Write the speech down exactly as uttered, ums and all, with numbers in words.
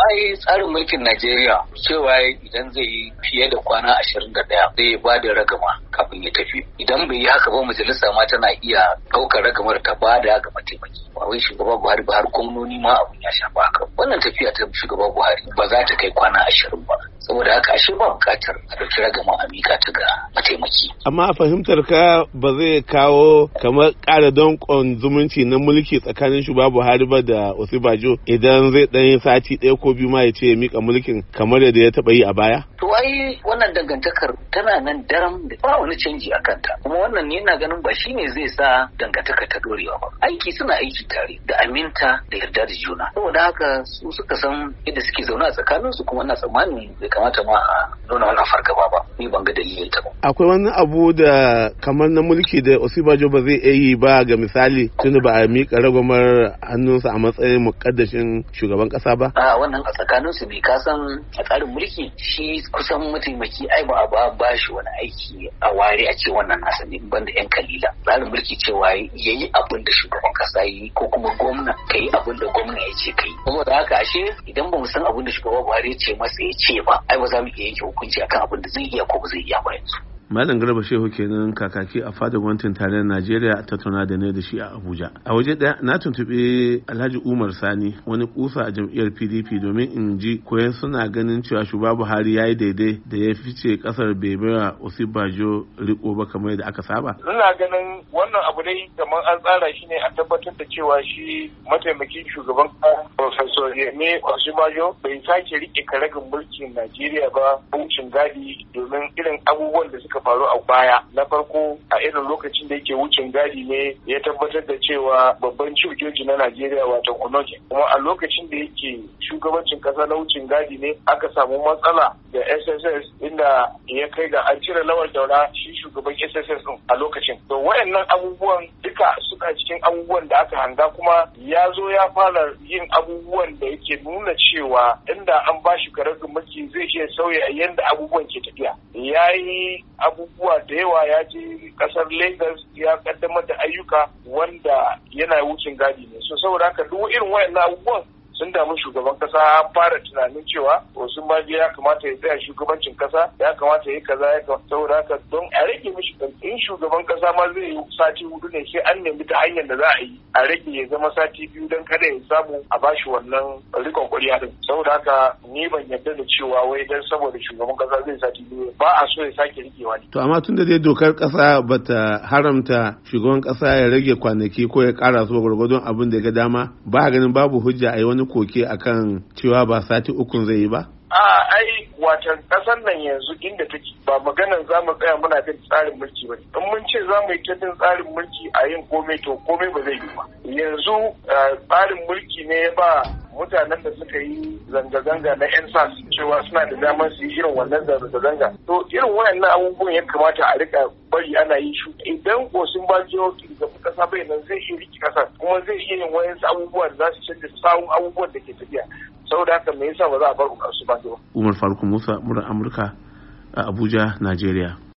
ai tsarin mulkin Najeriya cewa idan zai yi fiye da kwana ashirin da ɗaya zai ba da ragama kafin ya tafi. Idan bai yi haka ba majalisa ma tana iya ɗaukar ragamar ta ba da ga mataimaki. Ba wai shugaba Buhari ba har gwamnoni ma abun ya shafa haka. Wannan tafiya ta shugaba Buhari ba za ta kai kwana ashirin ba. Saboda haka ashe ba buƙatar a ɗauki ragama a miƙa ta ga mataimaki. Amma a fahimtar ka ba zai kawo kamar ƙara danƙon zumunci na mulki tsakanin shugaba Buhari ba da Osibajo idan zai ɗan yi sati ɗaya ko biyu ma ya ce ya miƙa mulkin kamar yadda ya taɓa yi a baya? To ai wannan dangantakar tana nan daram da ba wani canji a kanta. Kuma wannan ne na ganin ba shi ne zai sa dangantaka ta dorewa ba. Aiki suna aiki tare da aminta da yarda da juna. Saboda haka su suka san yadda suke zaune a tsakaninsu kuma ina tsammanin bai kamata ma a nuna wannan fargaba ba. Ni ban ga dalilin ta ba. Akwai wani abu da kamar na mulki da Osibajo ba zai iya yi ba ga misali tunda ba a miƙa ragwamar hannunsa a matsayin muƙaddashin shugaban ƙasa ba? A wannan a tsakaninsu ne ka san a tsarin mulki shi kusan mataimaki ai ba a ba ba shi wani aiki a ware a ce wannan nasa ne banda yan kalila. Tsarin mulki cewa yayi abin da shugaban ƙasa yi ko kuma gwamna kai abin da gwamna ya ce kai. Saboda haka ashe idan ba mu san abin da shugaba Buhari ya ce masa ya ce ba ai ba za mu iya yanke hukunci akan abin da zai iya ko ba zai iya ba yanzu. Malam Garba Shehu kenan kakaki a fadar gwamnatin tarayyar Najeriya ta tattauna da ne da shi a Abuja. A waje ɗaya na tuntuɓi Alhaji Umar Sani wani kusa a jam'iyyar P D P domin in ji koyan suna ganin cewa shugaba Buhari ya yi daidai da ya fice kasar bai baiwa Osibajo riko ba kamar yadda aka saba. Ina ganin wannan abu dai kamar an tsara shi ne a tabbatar da cewa shi mataimakin shugaban Professor Yemi Osibajo bai sake rike karagar mulkin Najeriya ba wucin gadi domin irin abubuwan da suka faru a baya. Na farko a irin lokacin da yake wucin gadi ne ya tabbatar da cewa babban chief judge na Najeriya wato Onoje, kuma a lokacin da yake shugabancin kasa na wucin gadi ne aka samu matsala da S S S inda ya kai ga an cire Lawal Daura shi shugaban S S S din a lokacin. To wayannan abubuwan duka suka cikin abubuwan da aka hanga, kuma ya zo ya fara yin abubuwan da yake nuna cewa inda an bashi karagar mulki zai iya sauya yadda abubuwan ke tafiya. Ya yi abubuwa da yawa, ya je kasar Lagos ya kaddamar da ayyuka wanda yana wucin gadi ne. So saboda haka duk irin wayannan abubuwan sun damu shugaban kasa fara tunanin cewa wasu maji ya kamata ya tsaya shugabancin kasa, ya kamata ya kaza ya kamata. Saboda haka don a rage mishi in shugaban kasa ma zai yi sati hudu ne sai an nemi ta hanyar da za a yi a rage ya zama sati biyu don kada ya samu a bashi wannan rikon kuriya din. Saboda haka ni ban yarda da cewa wai dan saboda shugaban kasa zai sati biyu ba a so ya sake rikewa ne. To amma tunda dai dokar kasa bata haramta shugaban kasa ya rage kwanaki ko ya kara su gwargwadon abin da ya ga dama, ba ganin babu hujja a yi wani koke akan cewa ba sati ukun zai yi ba? A ai watan kasar nan yanzu inda take ba maganar za mu tsaya muna bin tsarin mulki ba. In mun ce za mu yi ta bin tsarin mulki a yin komai to komai ba zai yi ba. Yanzu tsarin mulki ne ya ba mutanen da suka yi zanga-zanga na yan sas cewa suna da damar su yi irin wannan zanga-zanga. To irin wayannan abubuwan ya kamata a rika bari ana yi shi. Idan Osun Bajo shugaban kasa bai nan zai iya riki kasa kuma zai iya yin wayansu abubuwa da za su canza sawun abubuwan da ke tafiya. Saboda haka me yasa ba za a bar su ba? Umar Faruk Musa, murar Amurka a Abuja, Najeriya.